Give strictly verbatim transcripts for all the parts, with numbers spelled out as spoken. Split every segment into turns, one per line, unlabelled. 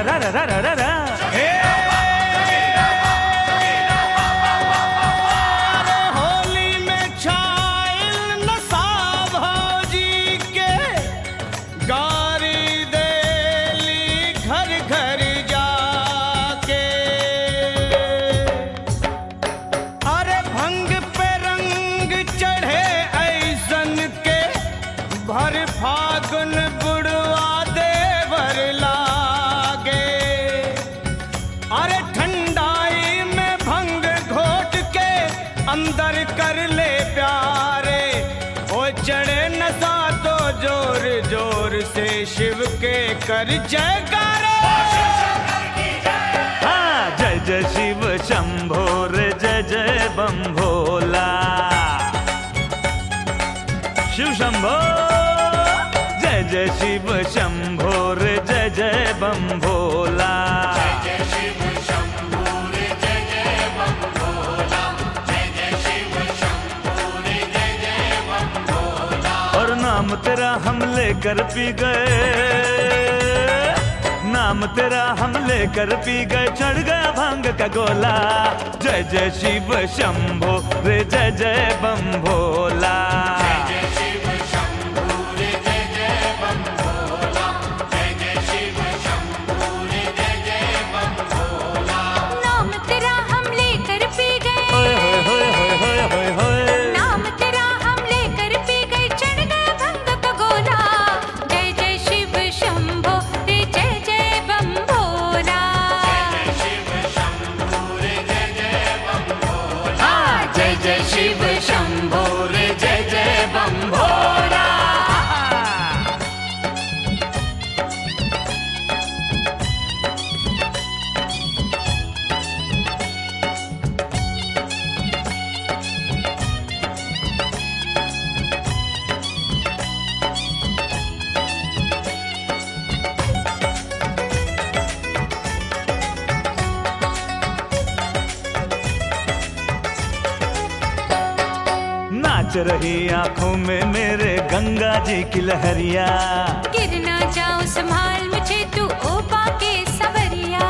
रा रा रा रा रा रा।
होली में छाइल नशा भौजी के गारी देली घर घर जाके। अरे भंग पे रंग चढ़े ऐसन के भर फागुन बुढ़वा देवर लागे। अरे ठंडाई में भंग घोट के अंदर कर ले प्यारे। ओ चढ़े नशा तो जोर जोर से शिव के कर जयकारे।
हाँ जय जय शिव शंभो रे जय जय बम भोला। शिव शंभो जय जय शिव शंभो रे जय जय बम भोला। और नाम तेरा हम लेकर पी गए, नाम तेरा हम लेकर पी गए, चढ़ गया भांग का गोला। जय जय शिव शंभो रे जय जय बम भोला।
नाम तेरा हम लेकर पी गए,
होय होय होय होय होय होय।
नाम तेरा हम लेकर पी गए, चढ़ गया भंग का गोला। जय जय शिव शंभो रे जय जय बम भोला।
हाँ जय जय शिव शंभो रे जय जय बम भोला। नाच रही आंखों में मेरे गंगा जी की लहरिया।
गिर ना जाऊं संभाल मुझे तू ओ बाके सवरिया।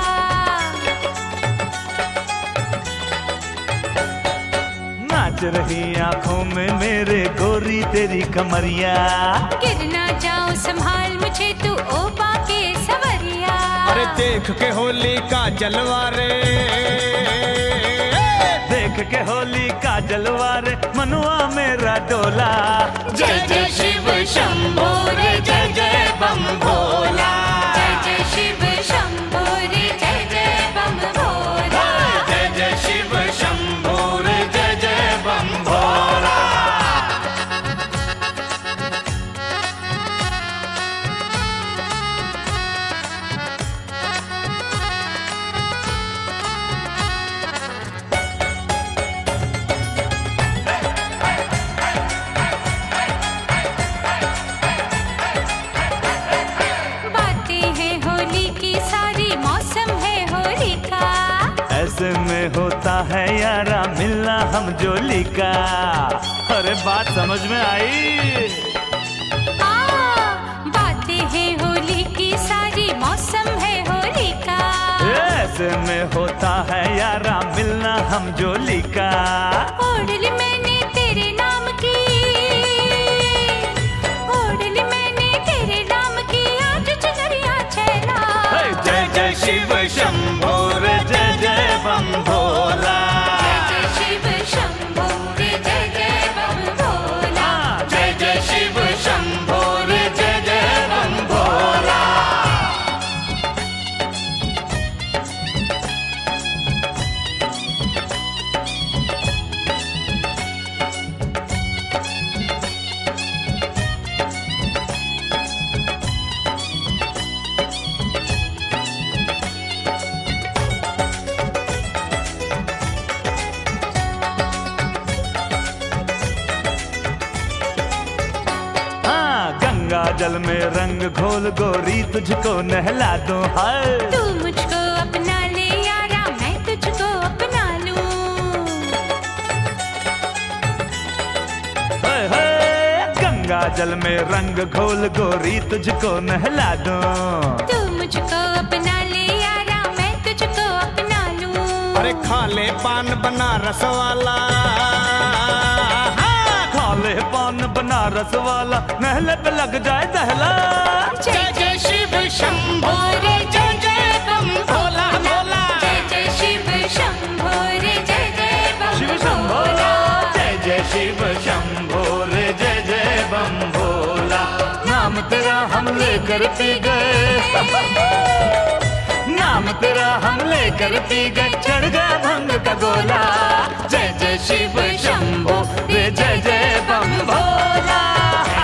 नाच रही आंखों में मेरे गोरी तेरी कमरिया।
गिर ना जाऊं संभाल मुझे तू ओ बाके सवरिया।
अरे देख के होली का जलवा रे,
देख के होली का जलवा रे मनुआ मेरा डोला।
जय जय शिव शंभो रे जय जय बम भोला। जय जय शिव शंभो रे जय जय बम भोला।
जय जय शिव शंभो रे जय जय बम भोला।
बातें हैं होली की सारी, मौसम है होली का।
ऐसे में होता है यारा मिलना हम जोली का। अरे बात समझ में आई?
हाँ, बातें हैं होली की सारी, मौसम है होली का।
ऐसे में होता है यारा मिलना हम जोली का।
ओढ़ ली मैंने तेरे नाम की, ओढ़ ली मैंने तेरे नाम की आज चुनरिया छैला।
हे, जय जय शिव शंभो रे जय जय बम भोला।
जय जय शिव शंभो रे जय जय बम भोला।
जय जय शिव शंभो रे जय जय बम भोला। गंगा जल में रंग घोल गोरी तुझको नहला दूं। हाय
तू मुझको अपना ले यारा, मैं तुझको अपना लूं।
हाय हाय गंगा जल में रंग घोल गोरी तुझको नहला दूं।
तू मुझको अपना ले
अरे खाले पान बनारस वाला,
खाले पान बनारस वाला, नहले पे लग जाए दहला।
जय जय शिव शंभो रे जय जय बम भोला भोला, जय जय शिव शंभो रे जय जय बम
शिव शंभो,
भोला,
जय जय शिव शंभो रे जय जय बम भोला। नाम तेरा हम लेकर पी गए, नाम तेरा हम लेकर पी गए, चढ़ गया भंग का गोला। जय जय शिव शंभो रे जय जय बम भोला।